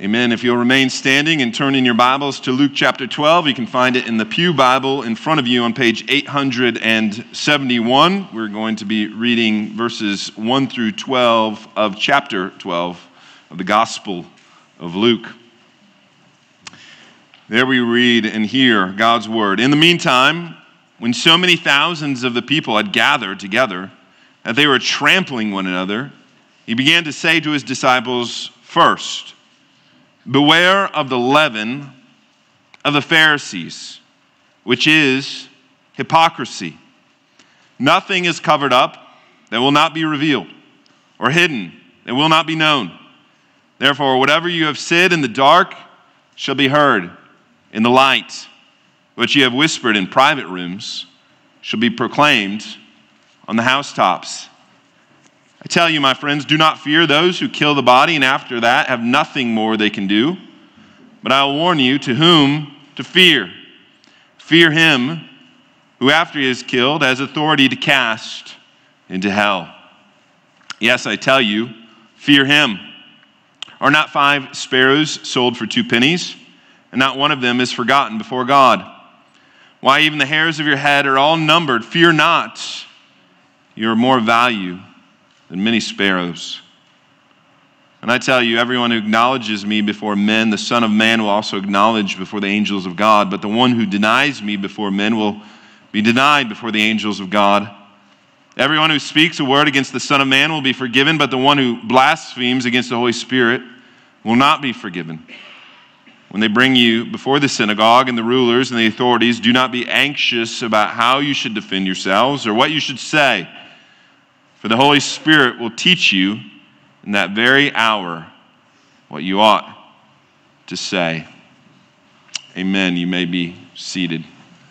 Amen. If you'll remain standing and turn in your Bibles to Luke chapter 12, you can find it in the Pew Bible in front of you on page 871. We're going to be reading verses 1 through 12 of chapter 12 of the Gospel of Luke. There we read and hear God's word. In the meantime, when so many thousands of the people had gathered together that they were trampling one another, he began to say to his disciples, "First, beware of the leaven of the Pharisees, which is hypocrisy. Nothing is covered up that will not be revealed, or hidden that will not be known. Therefore, whatever you have said in the dark shall be heard in the light. What you have whispered in private rooms shall be proclaimed on the housetops. I tell you, my friends, do not fear those who kill the body and after that have nothing more they can do. But I will warn you to whom to fear. Fear him who after he is killed has authority to cast into hell. Yes, I tell you, fear him. Are not 5 sparrows sold for 2 pennies? And not one of them is forgotten before God. Why, even the hairs of your head are all numbered. Fear not. You are more value than many sparrows. And I tell you, everyone who acknowledges me before men, the Son of Man will also acknowledge before the angels of God. But the one who denies me before men will be denied before the angels of God. Everyone who speaks a word against the Son of Man will be forgiven, but the one who blasphemes against the Holy Spirit will not be forgiven. When they bring you before the synagogue and the rulers and the authorities, do not be anxious about how you should defend yourselves or what you should say. For the Holy Spirit will teach you in that very hour what you ought to say." Amen. You may be seated.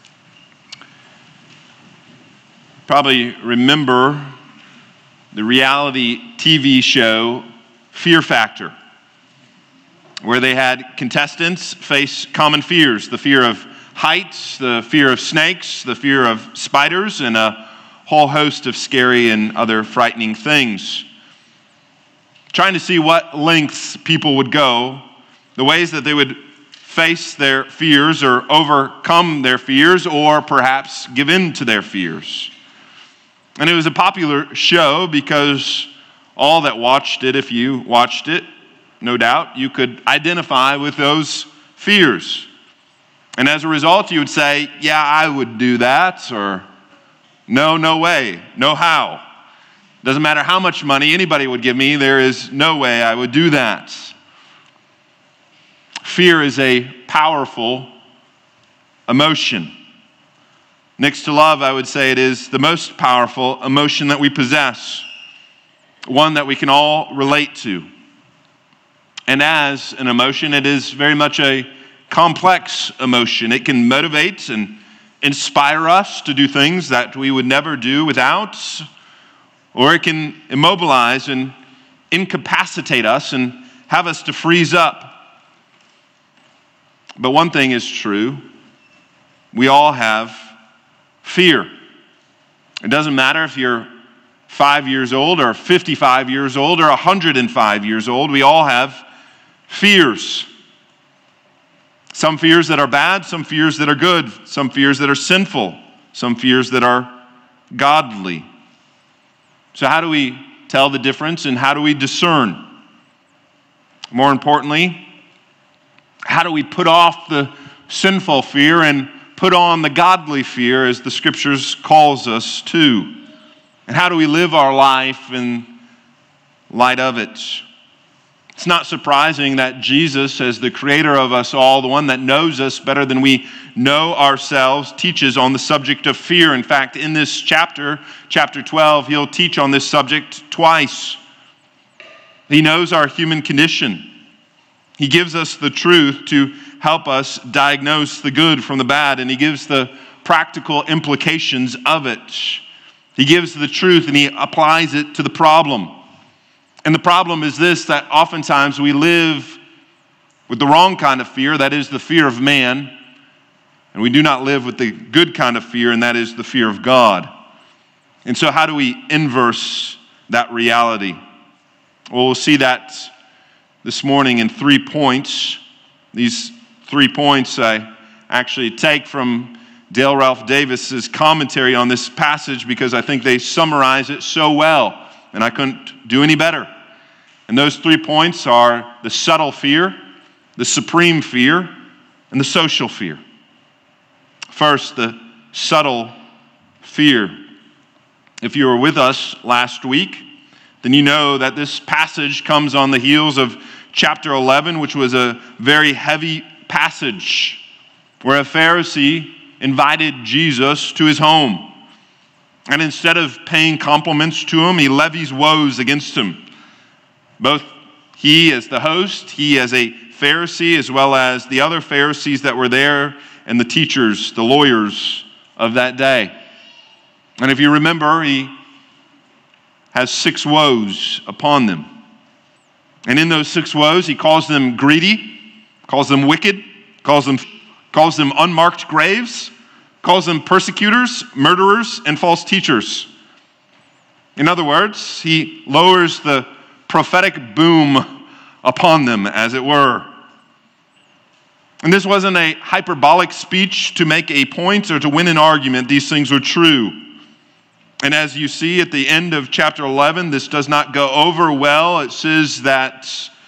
Probably remember the reality TV show Fear Factor, where they had contestants face common fears: the fear of heights, the fear of snakes, the fear of spiders, and a whole host of scary and other frightening things. Trying to see what lengths people would go, the ways that they would face their fears or overcome their fears or perhaps give in to their fears. And it was a popular show because all that watched it, if you watched it, no doubt, you could identify with those fears. And as a result, you would say, "Yeah, I would do that," or no way, no how. Doesn't matter how much money anybody would give me, there is no way I would do that. Fear is a powerful emotion. Next to love, I would say it is the most powerful emotion that we possess, one that we can all relate to. And as an emotion, it is very much a complex emotion. It can motivate and inspire us to do things that we would never do without, or it can immobilize and incapacitate us and have us to freeze up. But one thing is true: we all have fear. It doesn't matter if you're 5 years old or 55 years old or 105 years old, we all have fears. Some fears that are bad, some fears that are good, some fears that are sinful, some fears that are godly. So how do we tell the difference and how do we discern? More importantly, how do we put off the sinful fear and put on the godly fear as the Scriptures calls us to? And how do we live our life in light of it? It's not surprising that Jesus, as the creator of us all, the one that knows us better than we know ourselves, teaches on the subject of fear. In fact, in this chapter 12, he'll teach on this subject twice. He knows our human condition. He gives us the truth to help us diagnose the good from the bad, and he gives the practical implications of it. He gives the truth and he applies it to the problem. And the problem is this, that oftentimes we live with the wrong kind of fear, that is the fear of man, and we do not live with the good kind of fear, and that is the fear of God. And so how do we inverse that reality? Well, we'll see that this morning in 3 points. These 3 points I actually take from Dale Ralph Davis's commentary on this passage because I think they summarize it so well, and I couldn't do any better. And those 3 points are the subtle fear, the supreme fear, and the social fear. First, the subtle fear. If you were with us last week, then you know that this passage comes on the heels of chapter 11, which was a very heavy passage where a Pharisee invited Jesus to his home. And instead of paying compliments to him, he levies woes against him. Both he as the host, he as a Pharisee, as well as the other Pharisees that were there and the teachers, the lawyers of that day. And if you remember, he has 6 woes upon them. And in those 6 woes, he calls them greedy, calls them wicked, calls them unmarked graves, calls them persecutors, murderers, and false teachers. In other words, he lowers the prophetic boom upon them, as it were. And this wasn't a hyperbolic speech to make a point or to win an argument. These things were true. And as you see at the end of chapter 11, this does not go over well. It says that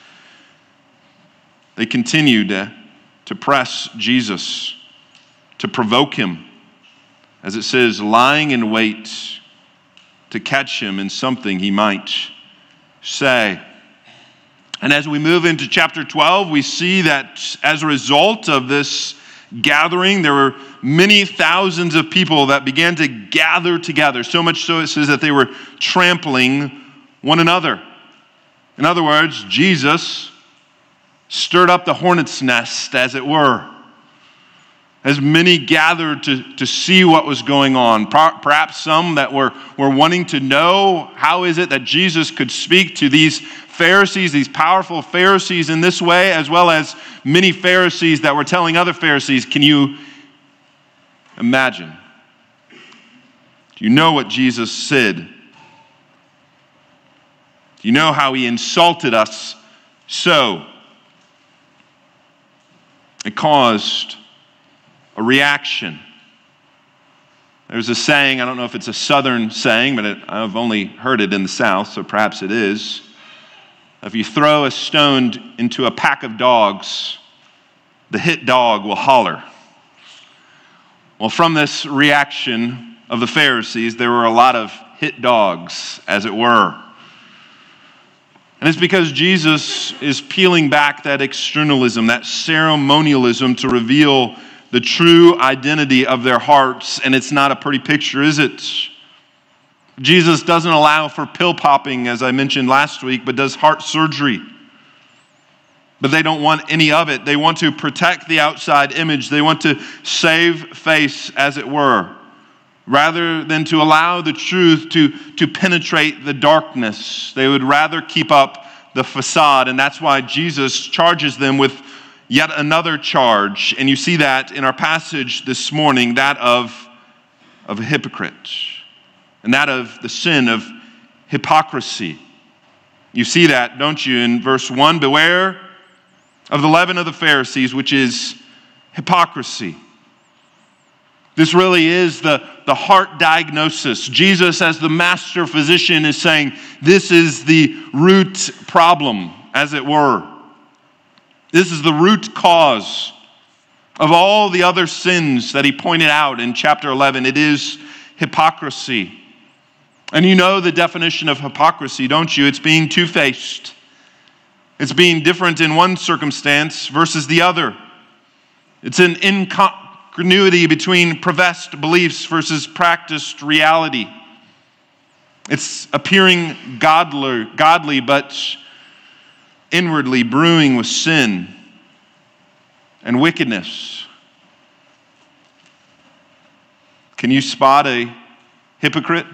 they continued to press Jesus, to provoke him. As it says, lying in wait to catch him in something he might say. And as we move into chapter 12, we see that as a result of this gathering, there were many thousands of people that began to gather together. So much so it says that they were trampling one another. In other words, Jesus stirred up the hornet's nest, as it were, as many gathered to see what was going on. Perhaps some that were wanting to know how is it that Jesus could speak to these Pharisees, these powerful Pharisees in this way, as well as many Pharisees that were telling other Pharisees. Can you imagine? Do you know what Jesus said? Do you know how he insulted us so? It caused a reaction. There's a saying, I don't know if it's a southern saying, but I've only heard it in the South, so perhaps it is. If you throw a stone into a pack of dogs, the hit dog will holler. Well, from this reaction of the Pharisees, there were a lot of hit dogs, as it were. And it's because Jesus is peeling back that externalism, that ceremonialism to reveal the true identity of their hearts. And it's not a pretty picture, is it? Jesus doesn't allow for pill popping, as I mentioned last week, but does heart surgery. But they don't want any of it. They want to protect the outside image. They want to save face, as it were, rather than to allow the truth to penetrate the darkness. They would rather keep up the facade, and that's why Jesus charges them with yet another charge. And you see that in our passage this morning, that of a hypocrite. And that of the sin of hypocrisy. You see that, don't you, in verse 1? Beware of the leaven of the Pharisees, which is hypocrisy. This really is the heart diagnosis. Jesus, as the master physician, is saying this is the root problem, as it were. This is the root cause of all the other sins that he pointed out in chapter 11. It is hypocrisy. And you know the definition of hypocrisy, don't you? It's being two-faced. It's being different in one circumstance versus the other. It's an incongruity between professed beliefs versus practiced reality. It's appearing godly, but inwardly brewing with sin and wickedness. Can you spot a hypocrite?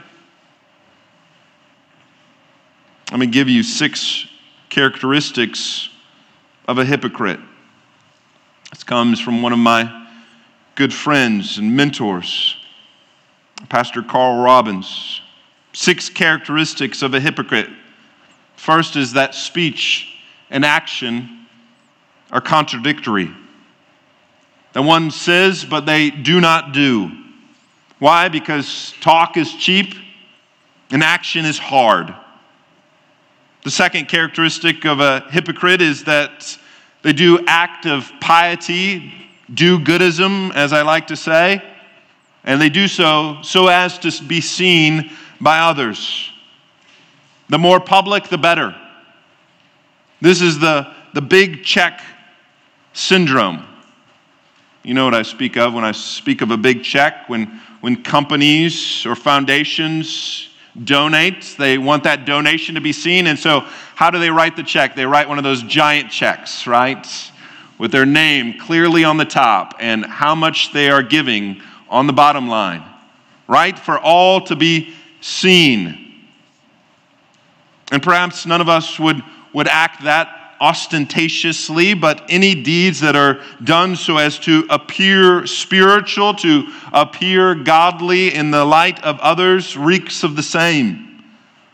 Let me give you 6 characteristics of a hypocrite. This comes from one of my good friends and mentors, Pastor Carl Robbins. 6 characteristics of a hypocrite. First is that speech and action are contradictory. That one says, but they do not do. Why? Because talk is cheap and action is hard. The second characteristic of a hypocrite is that they do act of piety, do-goodism, as I like to say, and they do so as to be seen by others. The more public, the better. This is the big check syndrome. You know what I speak of when I speak of a big check, when companies or foundations donate, they want that donation to be seen, and so how do they write the check? They write one of those giant checks, right? With their name clearly on the top and how much they are giving on the bottom line, right? For all to be seen. And perhaps none of us would act that ostentatiously, but any deeds that are done so as to appear spiritual, to appear godly in the light of others, reeks of the same.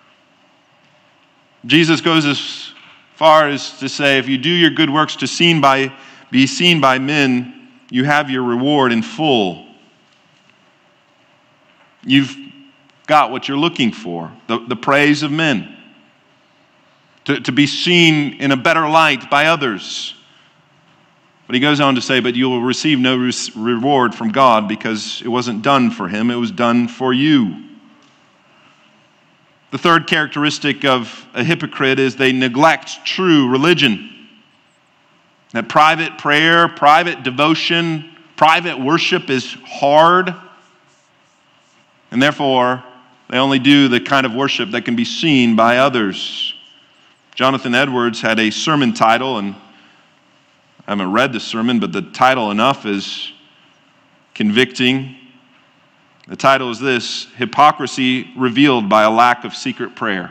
Jesus goes as far as to say, if you do your good works to be seen by men, you have your reward in full. You've got what you're looking for, the praise of men. To be seen in a better light by others. But he goes on to say, but you will receive no reward from God because it wasn't done for him, it was done for you. The third characteristic of a hypocrite is they neglect true religion. That private prayer, private devotion, private worship is hard. And therefore, they only do the kind of worship that can be seen by others. Jonathan Edwards had a sermon title, and I haven't read the sermon, but the title enough is convicting. The title is this: Hypocrisy Revealed by a Lack of Secret Prayer.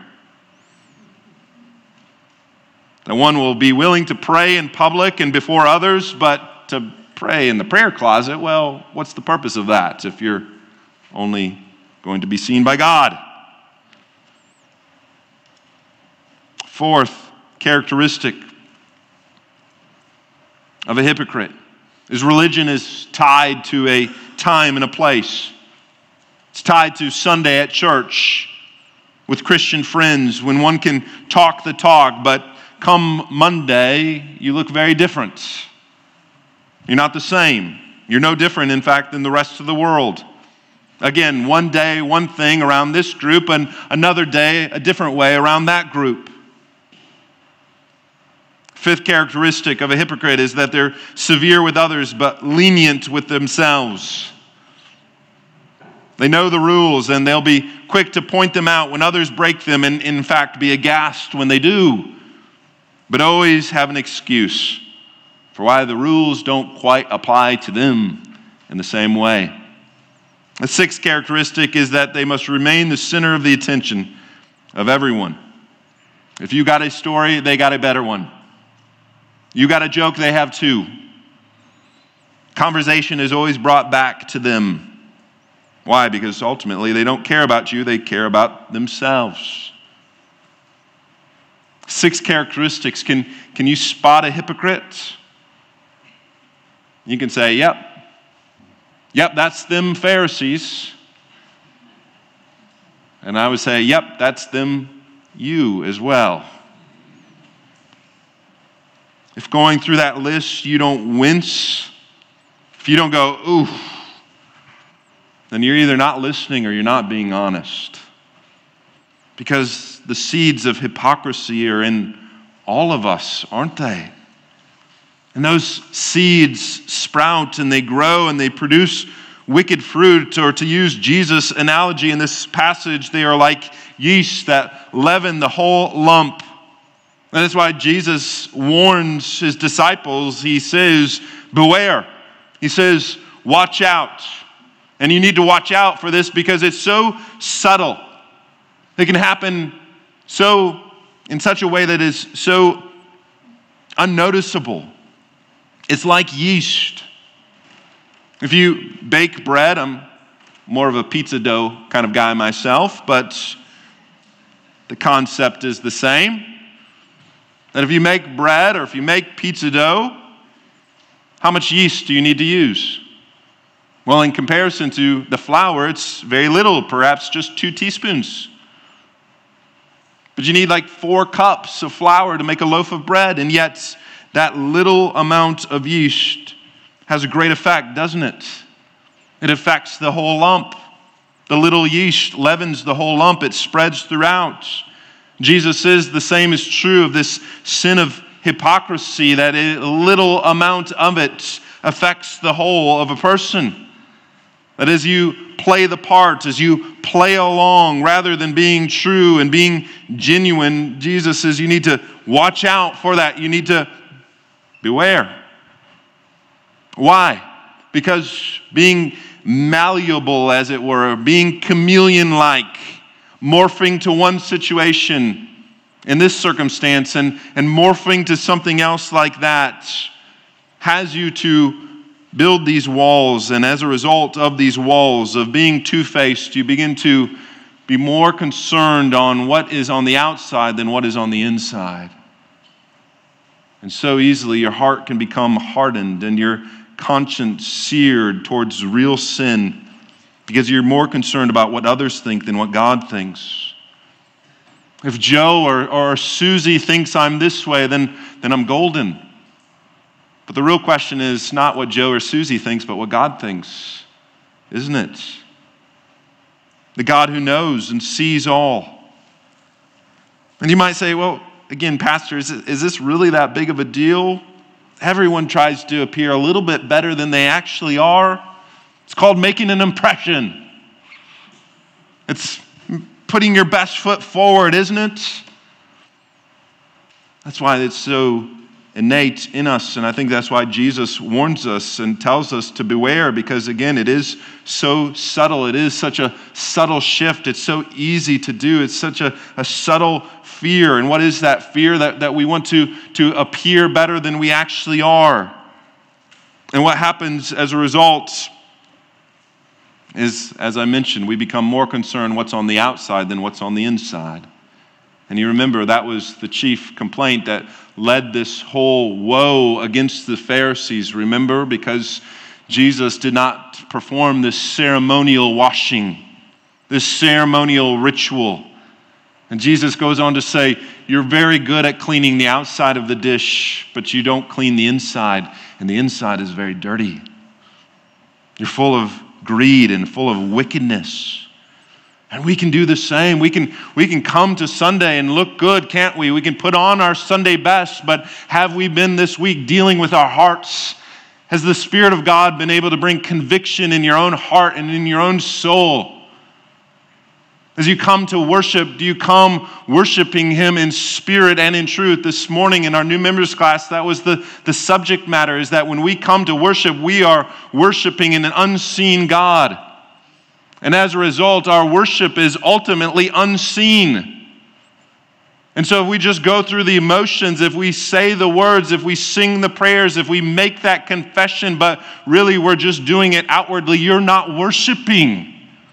That one will be willing to pray in public and before others, but to pray in the prayer closet, well, what's the purpose of that if you're only going to be seen by God? Fourth characteristic of a hypocrite is religion is tied to a time and a place. It's tied to Sunday at church with Christian friends when one can talk the talk, but come Monday, you look very different. You're not the same. You're no different, in fact, than the rest of the world. Again, one day, one thing around this group, and another day, a different way around that group. Fifth characteristic of a hypocrite is that they're severe with others but lenient with themselves. They know the rules and they'll be quick to point them out when others break them and in fact be aghast when they do, but always have an excuse for why the rules don't quite apply to them in the same way. The sixth characteristic is that they must remain the center of the attention of everyone. If you got a story, they got a better one. You got a joke, they have two. Conversation is always brought back to them. Why? Because ultimately they don't care about you, they care about themselves. 6 characteristics. Can you spot a hypocrite? You can say, yep, that's them Pharisees. And I would say, yep, that's them you as well. If going through that list you don't wince, if you don't go, ooh, then you're either not listening or you're not being honest. Because the seeds of hypocrisy are in all of us, aren't they? And those seeds sprout and they grow and they produce wicked fruit, or to use Jesus' analogy in this passage, they are like yeast that leaven the whole lump. And that's why Jesus warns his disciples. He says, beware. He says, watch out. And you need to watch out for this because it's so subtle. It can happen in such a way that is so unnoticeable. It's like yeast. If you bake bread, I'm more of a pizza dough kind of guy myself, but the concept is the same. That if you make bread or if you make pizza dough, how much yeast do you need to use? Well, in comparison to the flour, it's very little, perhaps just 2 teaspoons. But you need like 4 cups of flour to make a loaf of bread, and yet that little amount of yeast has a great effect, doesn't it? It affects the whole lump. The little yeast leavens the whole lump. It spreads throughout. Jesus says the same is true of this sin of hypocrisy, that a little amount of it affects the whole of a person. That as you play the part, as you play along, rather than being true and being genuine, Jesus says you need to watch out for that. You need to beware. Why? Because being malleable, as it were, being chameleon-like, morphing to one situation in this circumstance and morphing to something else like that, has you to build these walls. And as a result of these walls, of being two-faced, you begin to be more concerned on what is on the outside than what is on the inside. And so easily your heart can become hardened and your conscience seared towards real sin, because you're more concerned about what others think than what God thinks. If Joe or Susie thinks I'm this way, then I'm golden. But the real question is not what Joe or Susie thinks, but what God thinks, isn't it? The God who knows and sees all. And you might say, well, again, Pastor, is this really that big of a deal? Everyone tries to appear a little bit better than they actually are. It's called making an impression. It's putting your best foot forward, isn't it? That's why it's so innate in us, and I think that's why Jesus warns us and tells us to beware, because again, it is so subtle. It is such a subtle shift. It's so easy to do. It's such a subtle fear. And what is that fear? That we want to appear better than we actually are. And what happens as a result is, as I mentioned, we become more concerned what's on the outside than what's on the inside. And you remember that was the chief complaint that led this whole woe against the Pharisees, remember? Because Jesus did not perform this ceremonial washing, this ceremonial ritual. And Jesus goes on to say, you're very good at cleaning the outside of the dish, but you don't clean the inside, and the inside is very dirty. You're full of greed and full of wickedness. And we can do the same. We can come to Sunday and look good, can't we? We can put on our Sunday best, but have we been this week dealing with our hearts? Has the Spirit of God been able to bring conviction in your own heart and in your own soul? As you come to worship, do you come worshiping Him in spirit and in truth? This morning in our new members class, that was the subject matter, is that when we come to worship, we are worshiping in an unseen God. And as a result, our worship is ultimately unseen. And so if we just go through the emotions, if we say the words, if we sing the prayers, if we make that confession, but really we're just doing it outwardly, you're not worshiping.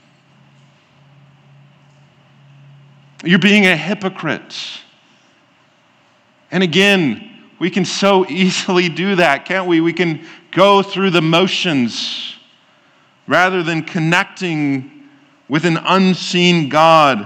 You're being a hypocrite. And again, we can so easily do that, can't we? We can go through the motions rather than connecting with an unseen God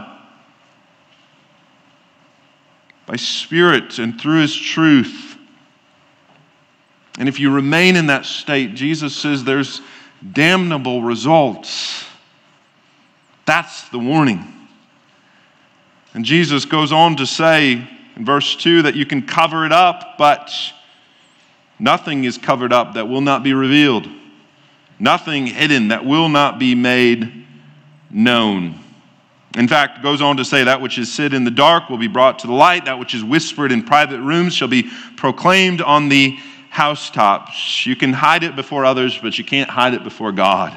by Spirit and through His truth. And if you remain in that state, Jesus says there's damnable results. That's the warning. And Jesus goes on to say in verse 2 that you can cover it up, but nothing is covered up that will not be revealed. Nothing hidden that will not be made known. In fact, it goes on to say that which is hid in the dark will be brought to the light. That which is whispered in private rooms shall be proclaimed on the housetops. You can hide it before others, but you can't hide it before God.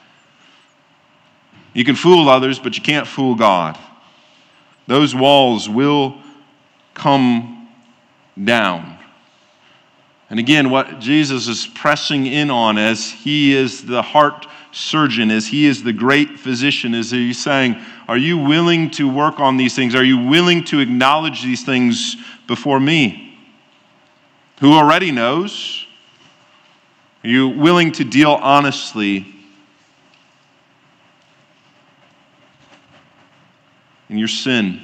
You can fool others, but you can't fool God. Those walls will come down. And again, what Jesus is pressing in on, as He is the heart surgeon, as He is the great physician, is He's saying, are you willing to work on these things? Are you willing to acknowledge these things before me? who already knows? Are you willing to deal honestly in your sin?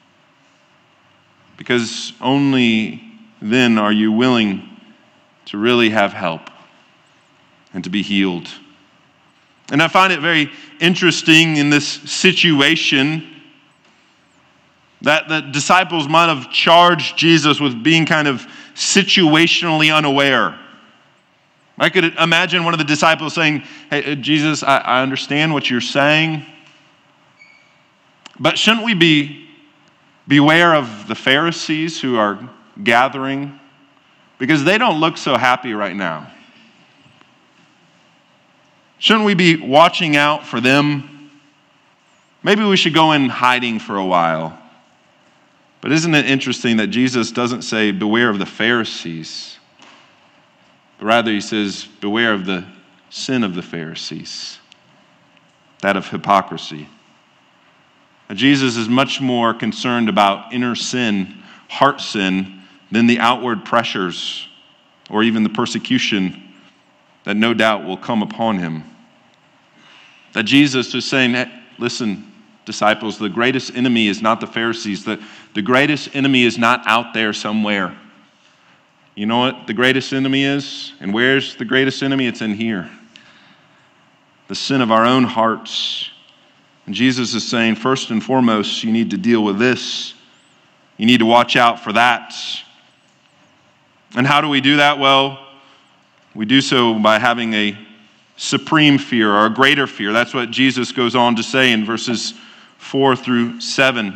Because only then are you willing to really have help and to be healed. And I find it very interesting in this situation that the disciples might have charged Jesus with being kind of situationally unaware. I could imagine one of the disciples saying, "Hey, Jesus, I understand what you're saying, but shouldn't we beware of the Pharisees who are gathering? Because they don't look so happy right now. Shouldn't we be watching out for them? Maybe we should go in hiding for a while." But isn't it interesting that Jesus doesn't say, beware of the Pharisees, but rather he says, beware of the sin of the Pharisees, that of hypocrisy. Now, Jesus is much more concerned about inner sin, heart sin, than the outward pressures or even the persecution that no doubt will come upon him. That Jesus is saying, hey, listen, disciples, the greatest enemy is not the Pharisees. The greatest enemy is not out there somewhere. You know what the greatest enemy is? And where's the greatest enemy? It's in here. The sin of our own hearts. And Jesus is saying, first and foremost, you need to deal with this. You need to watch out for that. And how do we do that? Well, we do so by having a supreme fear or a greater fear. That's what Jesus goes on to say in verses 4 through 7.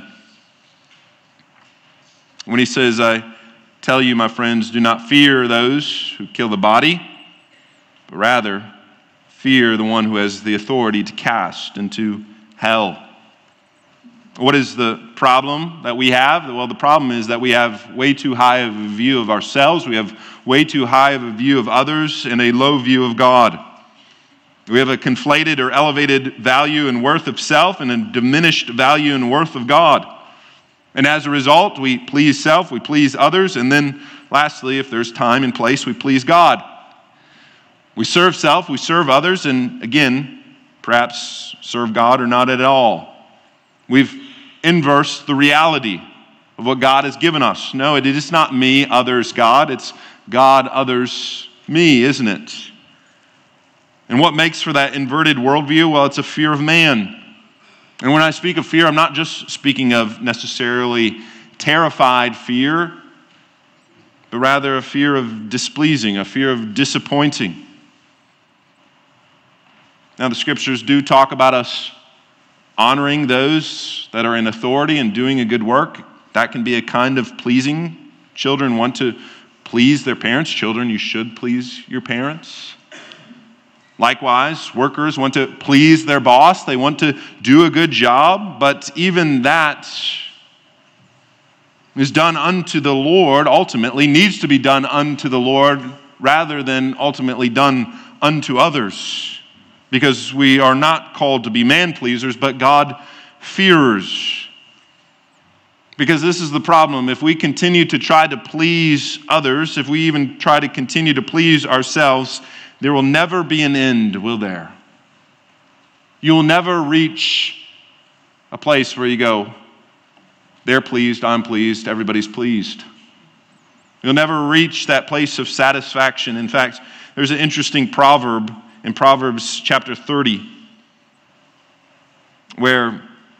When he says, I tell you, my friends, do not fear those who kill the body, but rather fear the one who has the authority to cast into hell. What is the problem that we have? Well, the problem is that we have way too high of a view of ourselves. We have way too high of a view of others and a low view of God. We have a conflated or elevated value and worth of self and a diminished value and worth of God. And as a result, we please self, we please others, and then lastly, if there's time and place, we please God. We serve self, we serve others, and again, perhaps serve God or not at all. We've inversed the reality of what God has given us. No, it is not me, others, God. It's God, others, me, isn't it? And what makes for that inverted worldview? Well, it's a fear of man. And when I speak of fear, I'm not just speaking of necessarily terrified fear, but rather a fear of displeasing, a fear of disappointing. Now, the scriptures do talk about us honoring those that are in authority and doing a good work. That can be a kind of pleasing. Children want to please their parents. Children, you should please your parents. Likewise, workers want to please their boss. They want to do a good job, but even that is done unto the Lord, ultimately, needs to be done unto the Lord rather than ultimately done unto others. Because we are not called to be man-pleasers, but God-fearers. Because this is the problem. If we continue to try to please others, if we even try to continue to please ourselves, there will never be an end, will there? You will never reach a place where you go, they're pleased, I'm pleased, everybody's pleased. You'll never reach that place of satisfaction. In fact, there's an interesting proverb in Proverbs chapter 30 where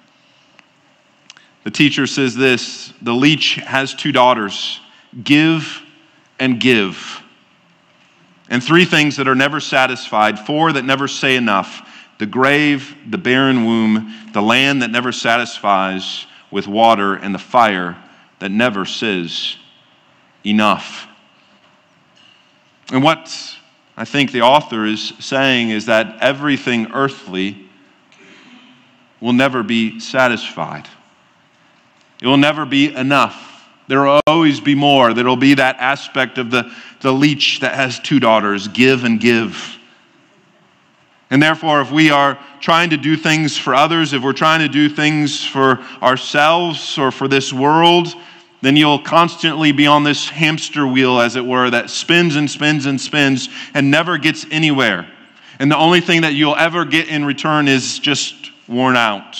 the teacher says this, the leech has two daughters, give and give. And three things that are never satisfied, four that never say enough, the grave, the barren womb, the land that never satisfies with water, and the fire that never says enough. And what I think the author is saying is that everything earthly will never be satisfied. It will never be enough. There will always be more. There will be that aspect of the leech that has two daughters, give and give. And therefore, if we are trying to do things for others, if we're trying to do things for ourselves or for this world, then you'll constantly be on this hamster wheel, as it were, that spins and spins and spins and never gets anywhere. And the only thing that you'll ever get in return is just worn out.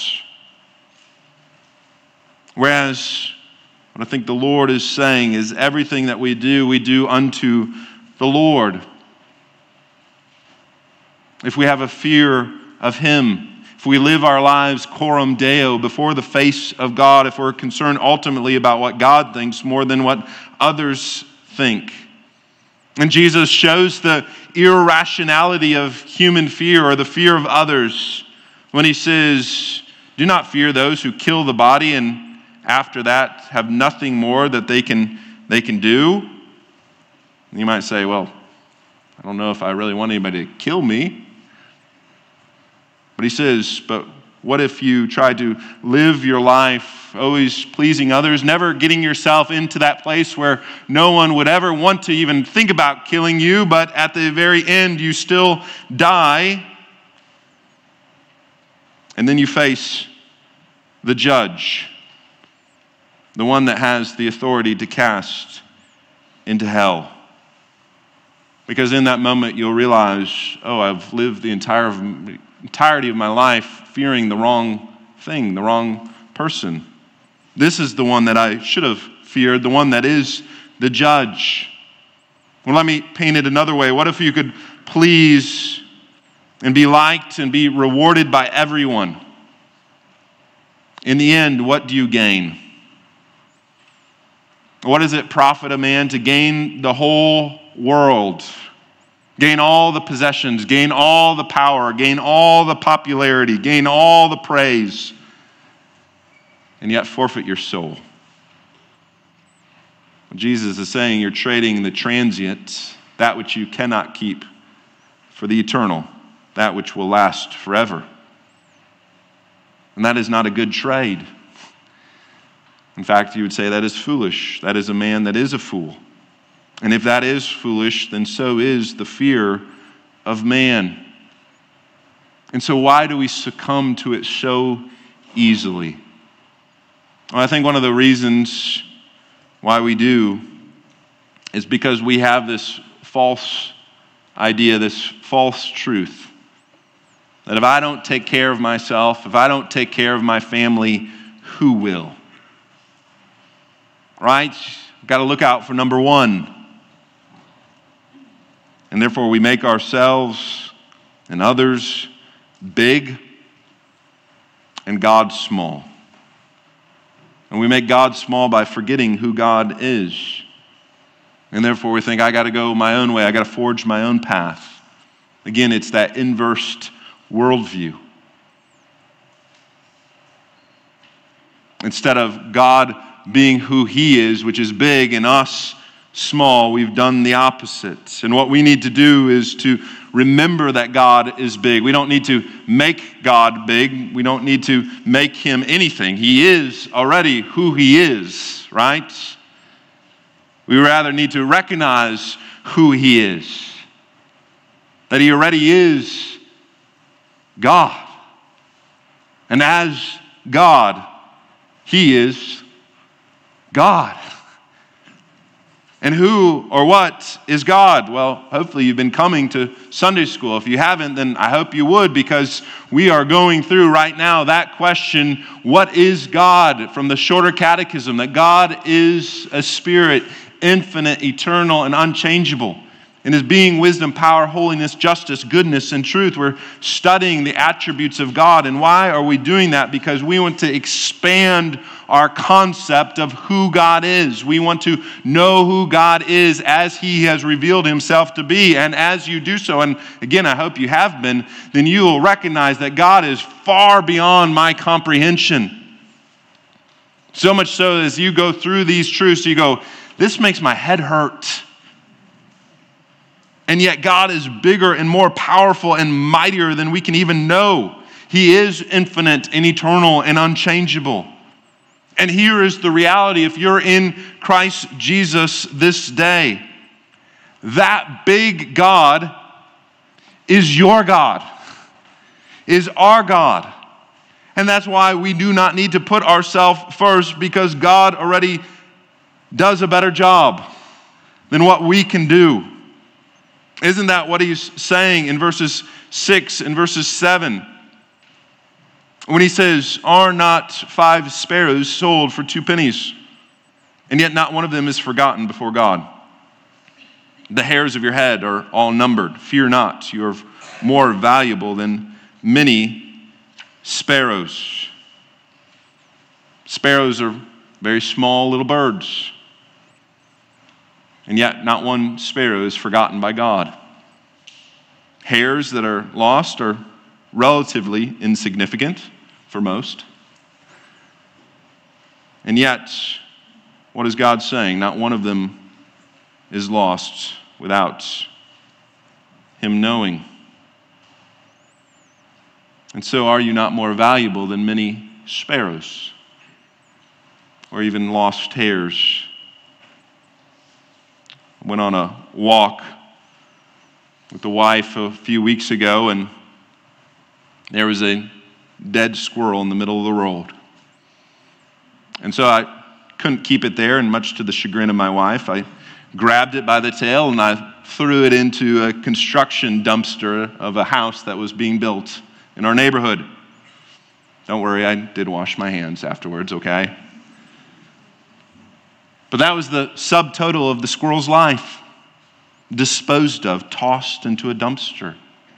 Whereas what I think the Lord is saying is everything that we do unto the Lord. If we have a fear of Him, if we live our lives coram Deo, before the face of God, if we're concerned ultimately about what God thinks more than what others think. And Jesus shows the irrationality of human fear, or the fear of others, when He says, do not fear those who kill the body and after that have nothing more that they can do. And you might say, well, I don't know if I really want anybody to kill me. But He says, but what if you try to live your life always pleasing others, never getting yourself into that place where no one would ever want to even think about killing you, but at the very end you still die, and then you face the judge, the one that has the authority to cast into hell. Because in that moment you'll realize, oh, I've lived the entirety of my life fearing the wrong thing, the wrong person. This is the one that I should have feared, the one that is the judge. Well, let me paint it another way. What if you could please and be liked and be rewarded by everyone? In the end, what do you gain? What does it profit a man to gain the whole world? Gain all the possessions, gain all the power, gain all the popularity, gain all the praise, and yet forfeit your soul. Jesus is saying you're trading the transient, that which you cannot keep, for the eternal, that which will last forever. And that is not a good trade. In fact, you would say that is foolish. That is a man that is a fool. And if that is foolish, then so is the fear of man. And so why do we succumb to it so easily? Well, I think one of the reasons why we do is because we have this false idea, this false truth, that if I don't take care of myself, if I don't take care of my family, who will? Right? Got to look out for number one. And therefore we make ourselves and others big and God small. And we make God small by forgetting who God is. And therefore we think, I got to go my own way. I got to forge my own path. Again, it's that inverse worldview. Instead of God being who He is, which is big, and us small, we've done the opposite. And what we need to do is to remember that God is big. We don't need to make God big. We don't need to make Him anything. He is already who He is, right? We rather need to recognize who He is. That He already is God. And as God, He is God. And who or what is God? Well, hopefully you've been coming to Sunday school. If you haven't, then I hope you would, because we are going through right now that question, what is God? From the Shorter Catechism, that God is a spirit, infinite, eternal, and unchangeable. In His being, wisdom, power, holiness, justice, goodness, and truth. We're studying the attributes of God. And why are we doing that? Because we want to expand our concept of who God is. We want to know who God is as He has revealed Himself to be. And as you do so, and again, I hope you have been, then you will recognize that God is far beyond my comprehension. So much so as you go through these truths, you go, this makes my head hurt. And yet God is bigger and more powerful and mightier than we can even know. He is infinite and eternal and unchangeable. And here is the reality, if you're in Christ Jesus this day, that big God is your God, is our God. And that's why we do not need to put ourselves first, because God already does a better job than what we can do. Isn't that what he's saying in verses 6 and verses 7? When he says, "Are not 5 sparrows sold for 2 pennies? And yet not one of them is forgotten before God. The hairs of your head are all numbered. Fear not, you are more valuable than many sparrows." Sparrows are very small little birds. And yet not one sparrow is forgotten by God. Hairs that are lost are relatively insignificant for most. And yet, what is God saying? Not one of them is lost without him knowing. And so are you not more valuable than many sparrows or even lost hairs? I went on a walk with the wife a few weeks ago, and there was a dead squirrel in the middle of the road. And so I couldn't keep it there, and much to the chagrin of my wife, I grabbed it by the tail and I threw it into a construction dumpster of a house that was being built in our neighborhood. Don't worry, I did wash my hands afterwards, okay? But that was the subtotal of the squirrel's life. Disposed of, tossed into a dumpster.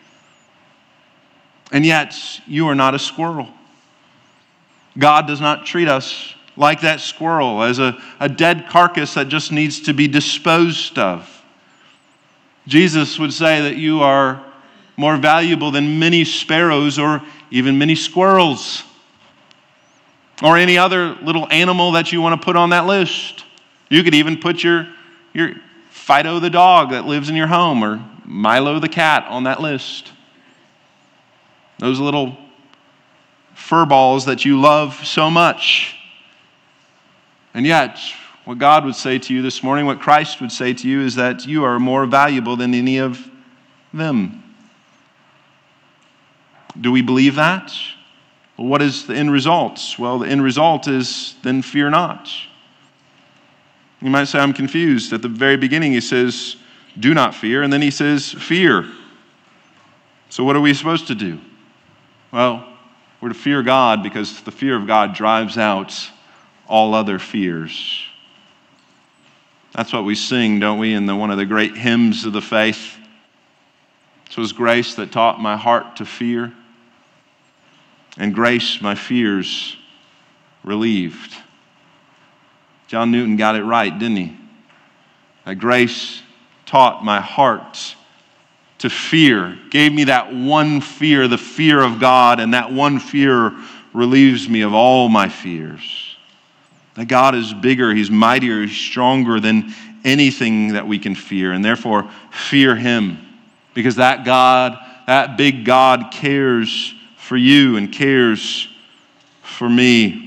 And yet, you are not a squirrel. God does not treat us like that squirrel, as a dead carcass that just needs to be disposed of. Jesus would say that you are more valuable than many sparrows or even many squirrels or any other little animal that you want to put on that list. You could even put your Fido the dog that lives in your home or Milo the cat on that list. Those little fur balls that you love so much. And yet, what God would say to you this morning, what Christ would say to you, is that you are more valuable than any of them. Do we believe that? Well, what is the end result? Well, the end result is, then fear not. You might say, I'm confused. At the very beginning, he says, do not fear. And then he says, fear. So what are we supposed to do? Well, we're to fear God because the fear of God drives out all other fears. That's what we sing, don't we, in one of the great hymns of the faith. So it was grace that taught my heart to fear, and grace my fears relieved. John Newton got it right, didn't he? That grace taught my heart to fear, gave me that one fear, the fear of God, and that one fear relieves me of all my fears. That God is bigger, he's mightier, he's stronger than anything that we can fear, and therefore fear him, because that God, that big God, cares for you and cares for me.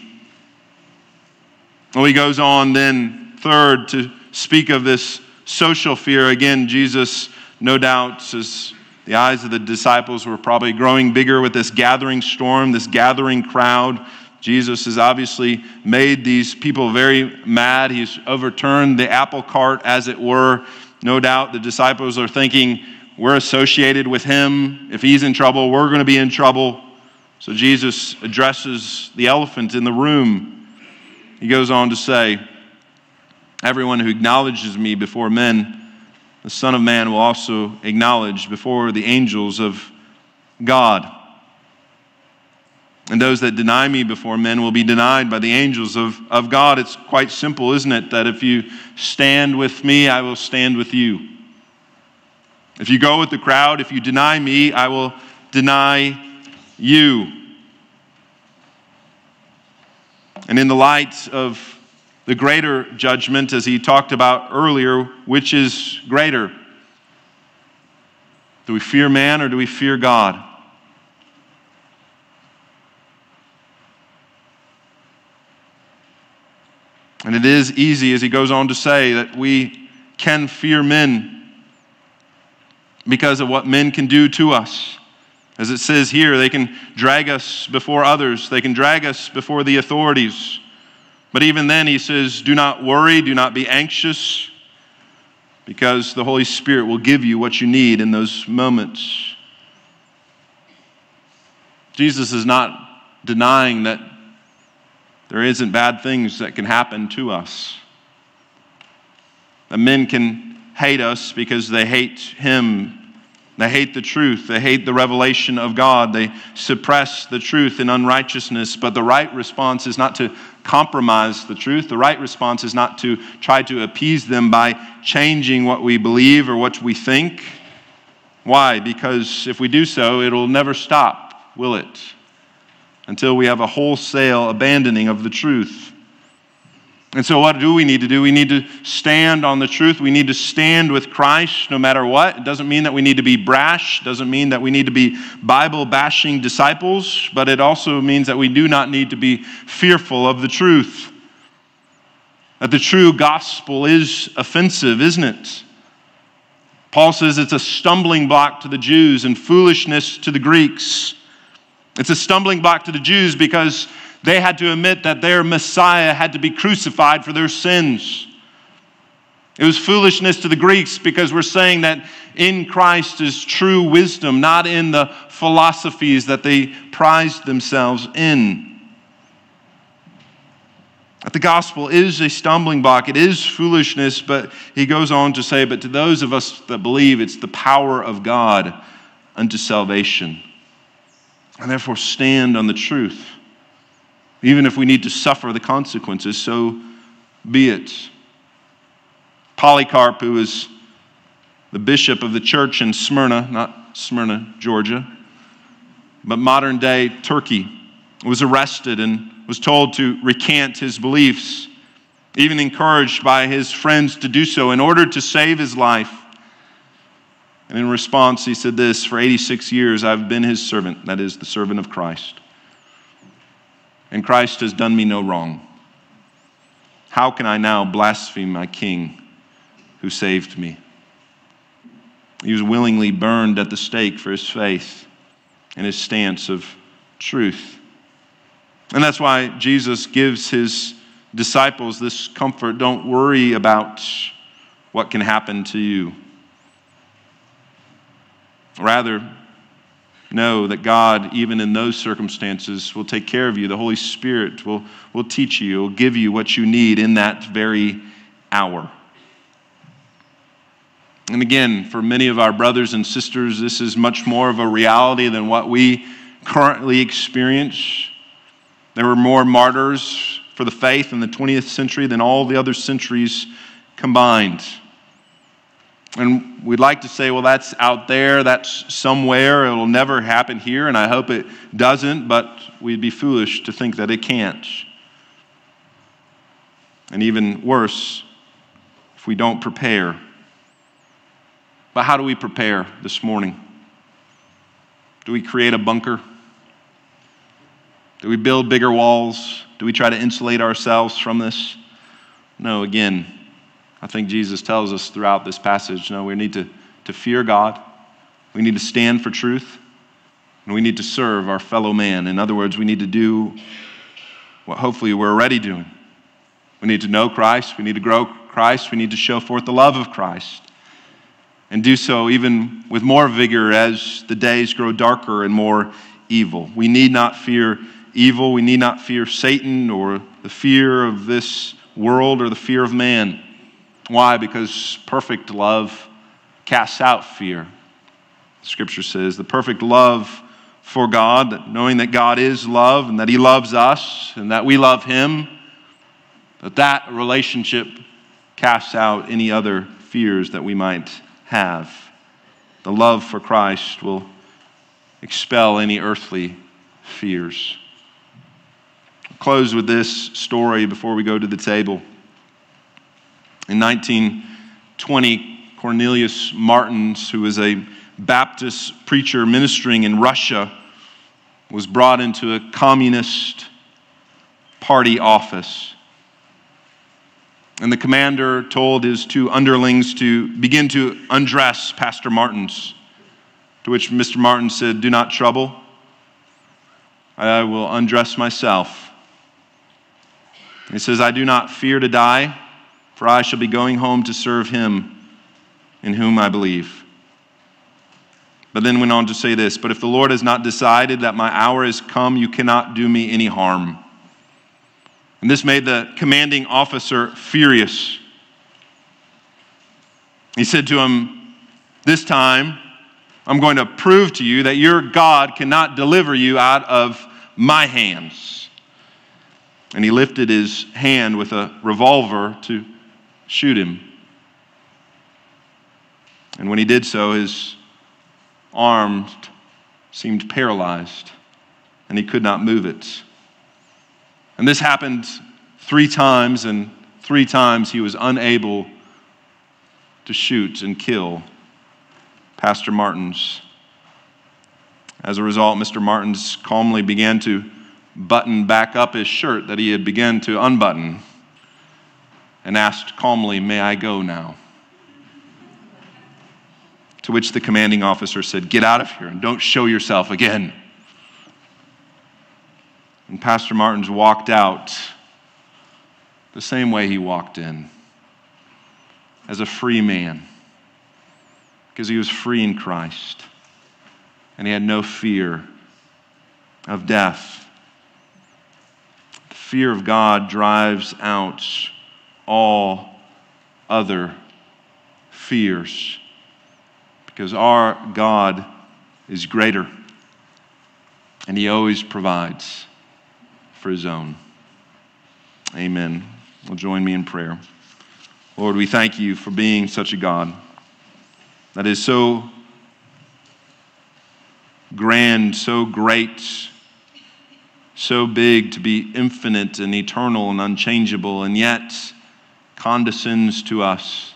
Well, he goes on then, third, to speak of this social fear. Again, Jesus, no doubt, as the eyes of the disciples were probably growing bigger with this gathering storm, this gathering crowd. Jesus has obviously made these people very mad. He's overturned the apple cart, as it were. No doubt the disciples are thinking, we're associated with him. If he's in trouble, we're going to be in trouble. So Jesus addresses the elephant in the room. He goes on to say, everyone who acknowledges me before men, the Son of Man will also acknowledge before the angels of God. And those that deny me before men will be denied by the angels of God. It's quite simple, isn't it? That if you stand with me, I will stand with you. If you go with the crowd, if you deny me, I will deny you. And in the light of the greater judgment, as he talked about earlier, which is greater? Do we fear man or do we fear God? And it is easy, as he goes on to say, that we can fear men because of what men can do to us. As it says here, they can drag us before others. They can drag us before the authorities. But even then, he says, do not worry, do not be anxious, because the Holy Spirit will give you what you need in those moments. Jesus is not denying that there isn't bad things that can happen to us. That men can hate us because they hate him. They hate the truth. They hate the revelation of God. They suppress the truth in unrighteousness. But the right response is not to compromise the truth. The right response is not to try to appease them by changing what we believe or what we think. Why? Because if we do so, it'll never stop, will it? Until we have a wholesale abandoning of the truth. And so what do we need to do? We need to stand on the truth. We need to stand with Christ no matter what. It doesn't mean that we need to be brash. It doesn't mean that we need to be Bible-bashing disciples. But it also means that we do not need to be fearful of the truth. That the true gospel is offensive, isn't it? Paul says it's a stumbling block to the Jews and foolishness to the Greeks. It's a stumbling block to the Jews because they had to admit that their Messiah had to be crucified for their sins. It was foolishness to the Greeks because we're saying that in Christ is true wisdom, not in the philosophies that they prized themselves in. That the gospel is a stumbling block. It is foolishness, but he goes on to say, but to those of us that believe, it's the power of God unto salvation. And therefore stand on the truth. Even if we need to suffer the consequences, so be it. Polycarp, who was the bishop of the church in Smyrna, not Smyrna, Georgia, but modern day Turkey, was arrested and was told to recant his beliefs, even encouraged by his friends to do so in order to save his life. And in response, he said this, for 86 years I've been his servant, that is, the servant of Christ. And Christ has done me no wrong. How can I now blaspheme my King who saved me? He was willingly burned at the stake for his faith and his stance of truth. And that's why Jesus gives his disciples this comfort. Don't worry about what can happen to you. Rather, know that God, even in those circumstances, will take care of you. The Holy Spirit will teach you, will give you what you need in that very hour. And again, for many of our brothers and sisters, this is much more of a reality than what we currently experience. There were more martyrs for the faith in the 20th century than all the other centuries combined. And we'd like to say, well, that's out there, that's somewhere, it'll never happen here, and I hope it doesn't, but we'd be foolish to think that it can't. And even worse, if we don't prepare. But how do we prepare this morning? Do we create a bunker? Do we build bigger walls? Do we try to insulate ourselves from this? No, again, I think Jesus tells us throughout this passage, no, we need to fear God. We need to stand for truth. And we need to serve our fellow man. In other words, we need to do what hopefully we're already doing. We need to know Christ. We need to grow Christ. We need to show forth the love of Christ. And do so even with more vigor as the days grow darker and more evil. We need not fear evil. We need not fear Satan or the fear of this world or the fear of man. Why? Because perfect love casts out fear. Scripture says the perfect love for God, that knowing that God is love and that he loves us and that we love him, that relationship casts out any other fears that we might have. The love for Christ will expel any earthly fears. I'll close with this story before we go to the table. In 1920, Cornelius Martins, who was a Baptist preacher ministering in Russia, was brought into a communist party office. And the commander told his two underlings to begin to undress Pastor Martins, to which Mr. Martins said, "Do not trouble. I will undress myself." He says, I do not fear to die, for I shall be going home to serve him in whom I believe. But then went on to say this, but if the Lord has not decided that my hour is come, you cannot do me any harm. And this made the commanding officer furious. He said to him, this time I'm going to prove to you that your God cannot deliver you out of my hands. And he lifted his hand with a revolver to shoot him. And when he did so, his arm seemed paralyzed, and he could not move it. And this happened 3 times, and 3 times he was unable to shoot and kill Pastor Martins. As a result, Mr. Martins calmly began to button back up his shirt that he had begun to unbutton and asked calmly, may I go now? To which the commanding officer said, get out of here and don't show yourself again. And Pastor Martins walked out the same way he walked in, as a free man, because he was free in Christ and he had no fear of death. The fear of God drives out all other fears, because our God is greater and he always provides for his own. Amen. Well, join me in prayer. Lord, we thank you for being such a God that is so grand, so great, so big to be infinite and eternal and unchangeable, and yet condescends to us,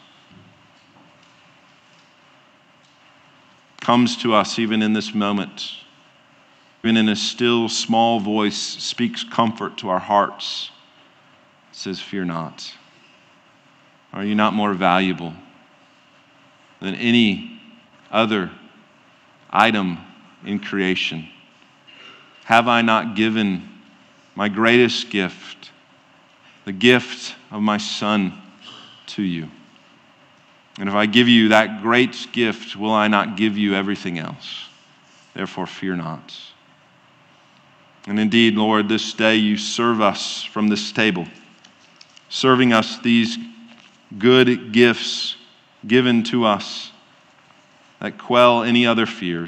comes to us even in this moment, even in a still small voice, speaks comfort to our hearts, says, fear not. Are you not more valuable than any other item in creation? Have I not given my greatest gift, the gift of my Son, to you? And if I give you that great gift, will I not give you everything else? Therefore, fear not. And indeed, Lord, this day you serve us from this table, serving us these good gifts given to us that quell any other fears.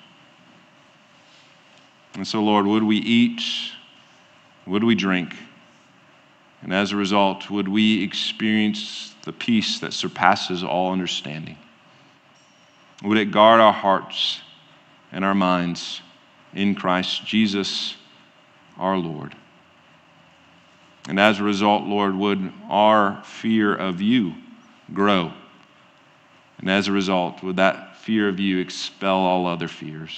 And so, Lord, would we eat, would we drink, and as a result, would we experience the peace that surpasses all understanding? Would it guard our hearts and our minds in Christ Jesus our Lord? And as a result, Lord, would our fear of you grow? And as a result, would that fear of you expel all other fears?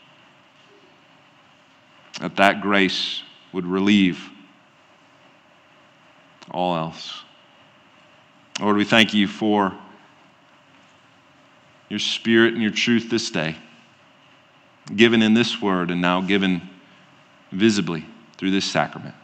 That grace would relieve all else. Lord, we thank you for your Spirit and your truth this day, given in this word and now given visibly through this sacrament.